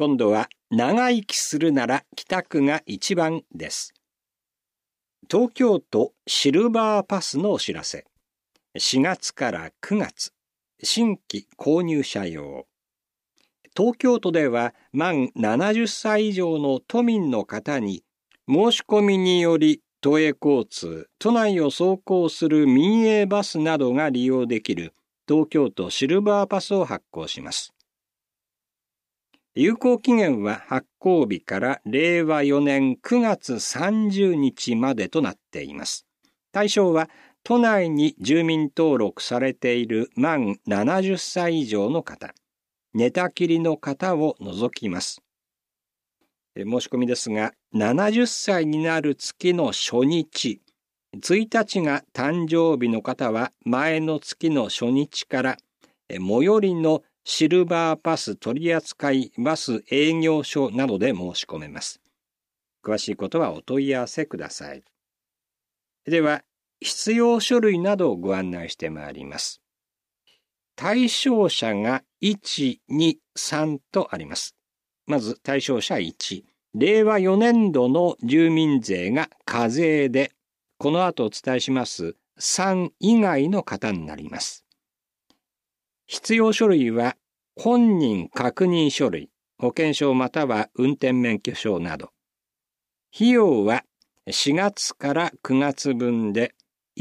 今度は長生きするなら北区が一番です。東京都シルバーパスのお知らせ。4月から9月、新規購入者用。東京都では満70歳以上の都民の方に申し込みにより都営交通、都内を走行する民営バスなどが利用できる東京都シルバーパスを発行します。有効期限は発行日から令和4年9月30日までとなっています。対象は都内に住民登録されている満70歳以上の方、寝たきりの方を除きます。申し込みですが、70歳になる月の初日、1日が誕生日の方は前の月の初日から最寄りのシルバーパス取扱バス営業所などで申し込めます。詳しいことはお問い合わせください。では、必要書類などをご案内してまいります。対象者が1、2、3とあります。まず対象者1、令和4年度の住民税が課税で、この後お伝えします3以外の方になります。必要書類は本人確認書類、保険証または運転免許証など。費用は4月から9月分で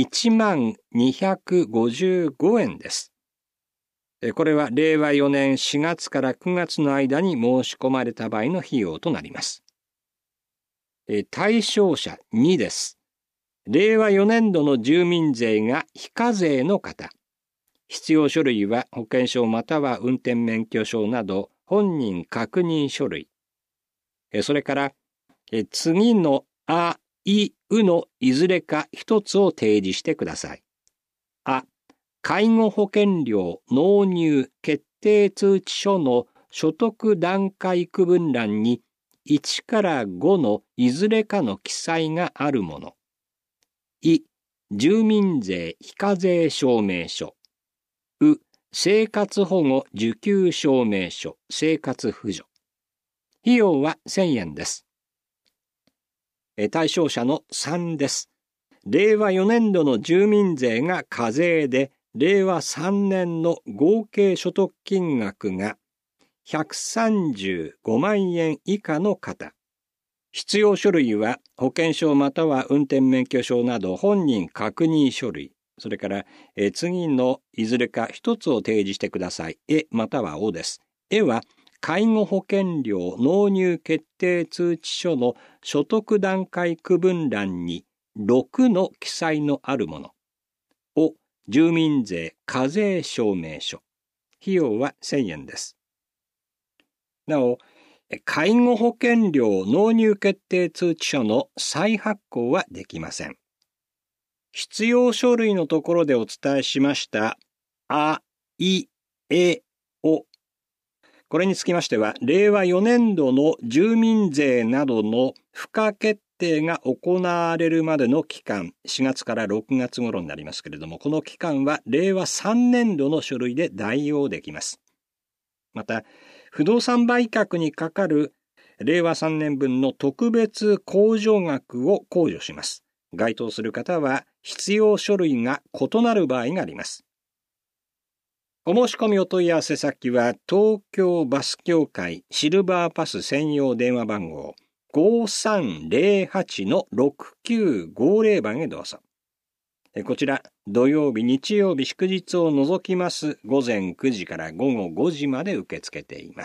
1255円です。これは令和4年4月から9月の間に申し込まれた場合の費用となります。対象者2です。令和4年度の住民税が非課税の方。必要書類は保険証または運転免許証など本人確認書類。それから次のあ、い、うのいずれか一つを提示してください。あ、介護保険料納入決定通知書の所得段階区分欄に1から5のいずれかの記載があるもの。い、住民税非課税証明書。う、生活保護受給証明書、生活扶助。費用は1000円です。対象者の3です。令和4年度の住民税が課税で、令和3年の合計所得金額が135万円以下の方。必要書類は保険証または運転免許証など本人確認書類。それから次のいずれか一つを提示してください。またはおです。は介護保険料納入決定通知書の所得段階区分欄に6の記載のあるもの。お、住民税課税証明書。費用は1000円です。なお、介護保険料納入決定通知書の再発行はできません。必要書類のところでお伝えしましたあ、い、お。これにつきましては、令和4年度の住民税などの付加決定が行われるまでの期間、4月から6月頃になりますけれども、この期間は令和3年度の書類で代用できます。また、不動産売却にかかる令和3年分の特別控除額を控除します。該当する方は必要書類が異なる場合があります。お申し込みお問い合わせ先は東京バス協会シルバーパス専用電話番号 5308-6950 番へどうぞ。こちら土曜日、日曜日、祝日を除きます午前9時から午後5時まで受け付けています。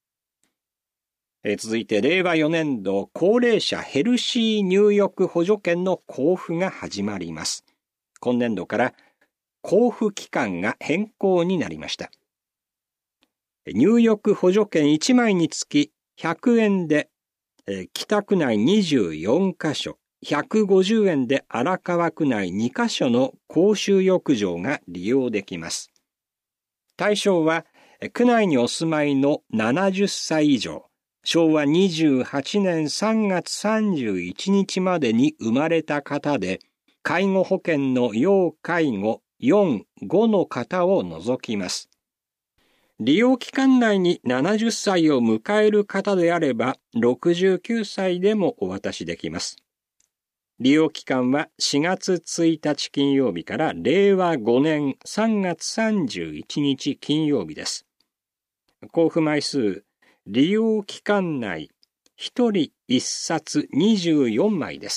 続いて令和4年度高齢者ヘルシー入浴補助券の交付が始まります。今年度から交付期間が変更になりました。入浴補助券1枚につき100円で、北区内24カ所、150円で荒川区内2カ所の公衆浴場が利用できます。対象は区内にお住まいの70歳以上、昭和28年3月31日までに生まれた方で、介護保険の要介護4、5の方を除きます。 利用期間内に70歳を迎える方であれば、69歳でもお渡しできます。利用期間は4月1日金曜日から令和5年3月31日金曜日です。交付枚数、利用期間内、1人1冊24枚です。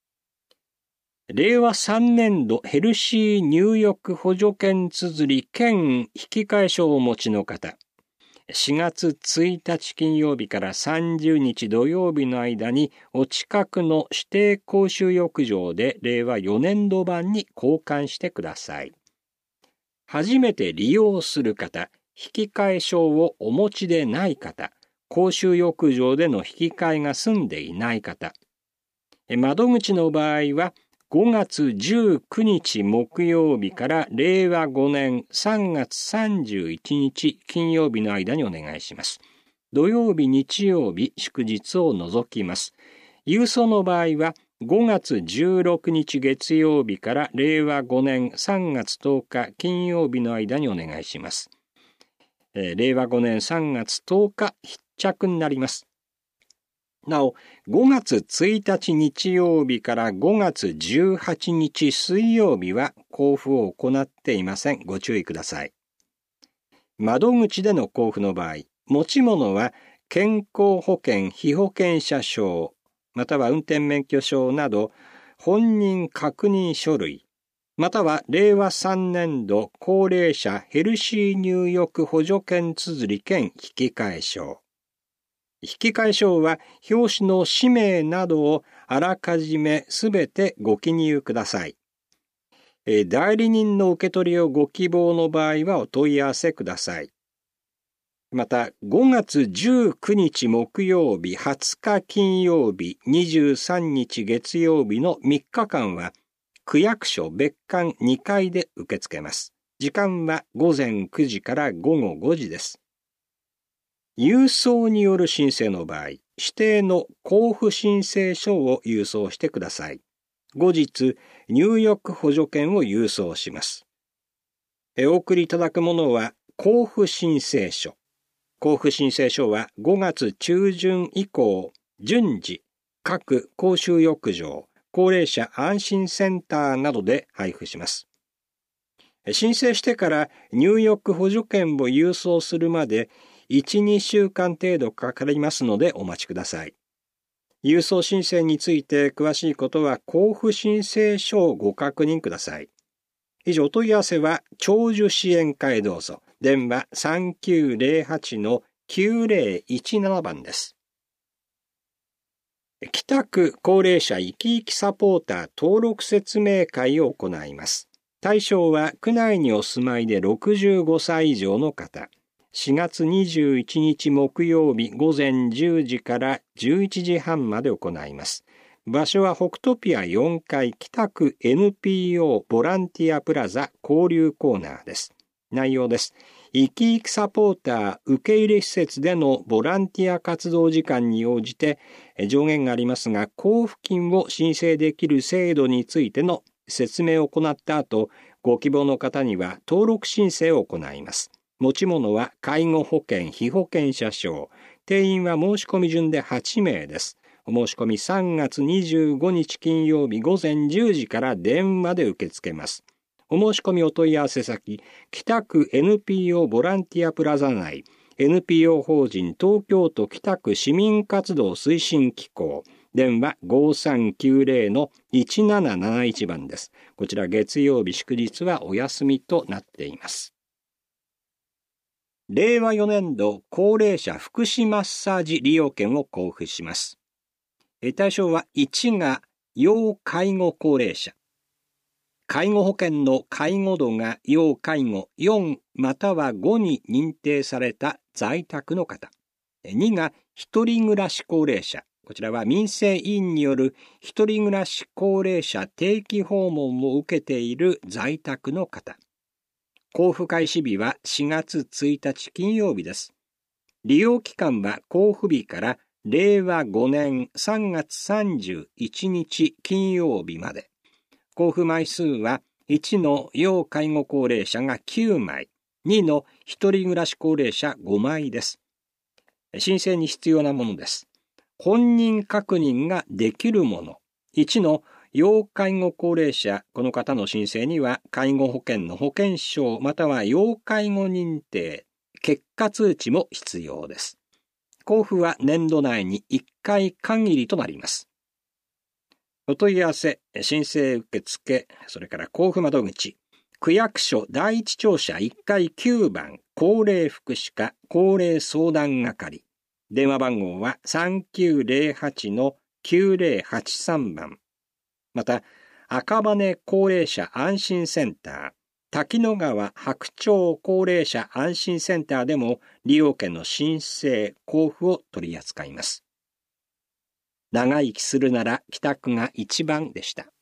令和3年度ヘルシー入浴補助券綴り兼引換証をお持ちの方、4月1日金曜日から30日土曜日の間にお近くの指定公衆浴場で令和4年度版に交換してください。初めて利用する方、引換証をお持ちでない方、公衆浴場での引き換えが済んでいない方、窓口の場合は5月19日木曜日から令和5年3月31日金曜日の間にお願いします。土曜日、日曜日、祝日を除きます。郵送の場合は5月16日月曜日から令和5年3月10日金曜日の間にお願いします。令和5年3月10日必着になります。なお、5月1日日曜日から5月18日水曜日は交付を行っていません。ご注意ください。窓口での交付の場合、持ち物は健康保険被保険者証、または運転免許証など本人確認書類、または令和3年度高齢者ヘルシー入浴補助券綴り兼引換証。引換証は表紙の氏名などをあらかじめすべてご記入ください。代理人の受け取りをご希望の場合はお問い合わせください。また、5月19日木曜日、20日金曜日、23日月曜日の3日間は、区役所別館2階で受け付けます。時間は午前9時から午後5時です。郵送による申請の場合、指定の交付申請書を郵送してください。後日、入浴補助券を郵送します。お送りいただくものは、交付申請書。交付申請書は5月中旬以降、順次、各公衆浴場、高齢者安心センターなどで配布します。申請してから入浴補助券を郵送するまで、1、2週間程度かかりますのでお待ちください。郵送申請について詳しいことは交付申請書をご確認ください。以上、お問い合わせは長寿支援課へどうぞ。電話 3908-9017 番です。北区高齢者生き生きサポーター登録説明会を行います。対象は区内にお住まいで65歳以上の方。4月21日木曜日午前10時から11時半まで行います。場所は北トピア4階北区 NPO ボランティアプラザ交流コーナーです。内容です。生き生きサポーター受け入れ施設でのボランティア活動時間に応じて上限がありますが交付金を申請できる制度についての説明を行った後、ご希望の方には登録申請を行います。持ち物は介護保険被保険者証。定員は申し込み順で8名です。お申し込み3月25日金曜日午前10時から電話で受け付けます。お申し込みお問い合わせ先、北区 NPO ボランティアプラザ内、NPO 法人東京都北区市民活動推進機構、電話 5390-1771 番です。こちら月曜日祝日はお休みとなっています。令和4年度高齢者福祉マッサージ利用券を交付します。対象は1が要介護高齢者。介護保険の介護度が要介護4または5に認定された在宅の方。2が一人暮らし高齢者。こちらは民生委員による一人暮らし高齢者定期訪問を受けている在宅の方。交付開始日は4月1日金曜日です。利用期間は交付日から令和5年3月31日金曜日まで。交付枚数は1の要介護高齢者が9枚、 2の一人暮らし高齢者5枚です。申請に必要なものです。本人確認ができるもの。1の要介護高齢者、この方の申請には介護保険の保険証または要介護認定、結果通知も必要です。交付は年度内に1回限りとなります。お問い合わせ、申請受付、それから交付窓口、区役所第一庁舎1階9番高齢福祉課高齢相談係。電話番号は 3908-9083 番。また、赤羽高齢者安心センター、滝野川白鳥高齢者安心センターでも利用券の申請・交付を取り扱います。長生きするなら帰宅が一番でした。